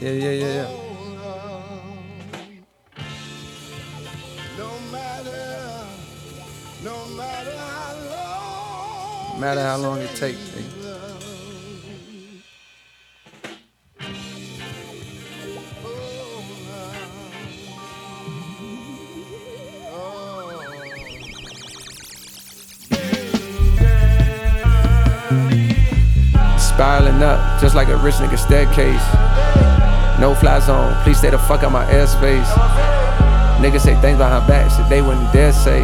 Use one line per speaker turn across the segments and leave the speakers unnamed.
Yeah. No matter how long it takes, nigga. Spiraling up, just like a rich nigga staircase. No fly zone, please stay the fuck out my airspace. Niggas say things behind back, shit they wouldn't dare say.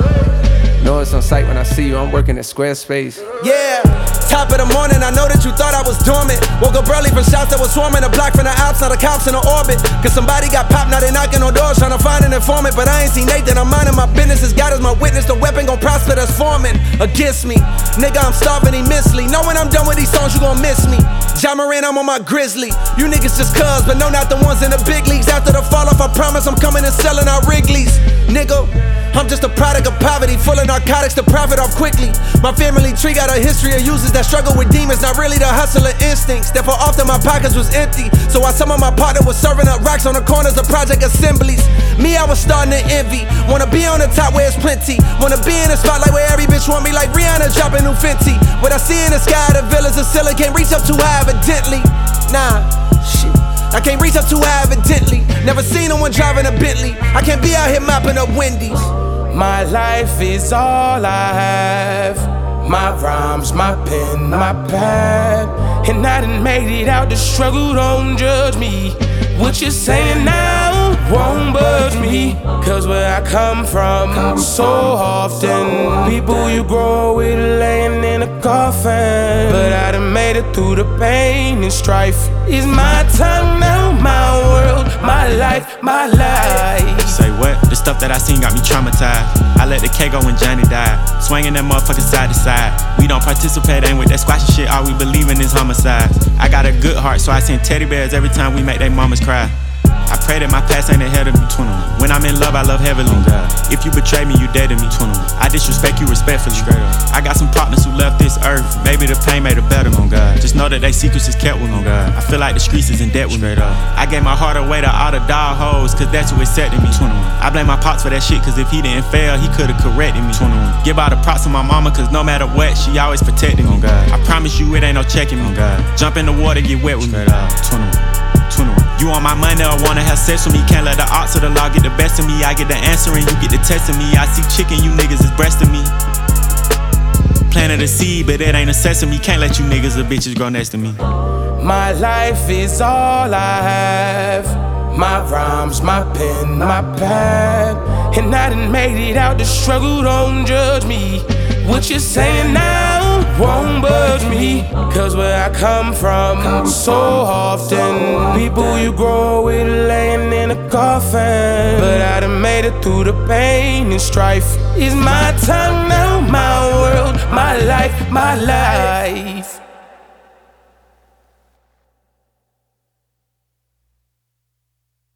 Know it's on sight when I see you, I'm working at Squarespace.
Yeah, top of the morning, I know that you thought I was dormant. Woke up early for shots that was swarming. A block from the Alps, now the cops in the orbit. Cause somebody got popped, now they knocking on doors trying to find an informant. But I ain't seen Nathan, I'm minding my business. As God is my witness, the weapon gon' prosper that's forming against me. Nigga, I'm starving immensely. Know when I'm done with these songs, you gon' miss me. Ja Morant, I'm on my grizzly. You niggas just cuz, but no, not the ones in the big leagues. After the fall off, I promise I'm coming and selling out Wrigley's. Nigga, I'm just a product of poverty, full of narcotics to profit off quickly. My family tree got a history of users that struggle with demons, not really the hustler instincts. Therefore often my pockets was empty. So while some of my partner was serving up rocks on the corners of project assemblies, me, I was starting to envy. Wanna be on the top where it's plenty. Wanna be in the spotlight where every bitch want me, like Rihanna dropping new Fenty. What I see in the sky, the villas of Scylla can't reach up too high evidently. Nah, shit, I can't reach up too high evidently. Never seen no one driving a Bentley. I can't be out here mopping up Wendy's.
My life is all I have. My rhymes, my pen, my pad. And I done made it out the struggle, don't judge me. What you're saying now won't budge me. Cause where I come from, so often people you grow with laying in a coffin. But I done made it through the pain and strife. It's my time now, my world, my life, my life.
Say what? The stuff that I seen got me traumatized. I let the K go when Johnny died. Swinging that motherfucker side to side. We don't participate, ain't with that squashy shit. All we believe in is homicides. I got a good heart, so I send teddy bears every time we make they mamas cry. I pray that my past ain't ahead of me. 21. When I'm in love, I love heavily. If you betray me, you dead to me. 21. I disrespect you respectfully. Straight up. I got some partners who left this earth. Maybe the pain made it better. On God. Just know that they secrets is kept with me. God. I feel like the streets is in debt with me. Up. I gave my heart away to all the dog hoes, cause that's who accepted me. 21. I blame my pops for that shit, cause if he didn't fail, he could've corrected me. 21. Give all the props to my mama, cause no matter what, she always protected me. God. I promise you it ain't no checking me. God. Jump in the water, get wet with me. 21. You on my money or wanna have sex with me. Can't let the odds of the law get the best of me. I get the answer and you get the test of me. I see chicken, you niggas is breasting me. Planted a seed, but it ain't a sesame. Can't let you niggas or bitches grow next to me.
My life is all I have. My rhymes, my pen, my pad. And I done made it out the struggle, don't judge me. What you're saying now won't budge me. Cause where I come from, so often people you grow with laying in a coffin. But I done made it through the pain and strife. It's my time now, my world, my life, my life.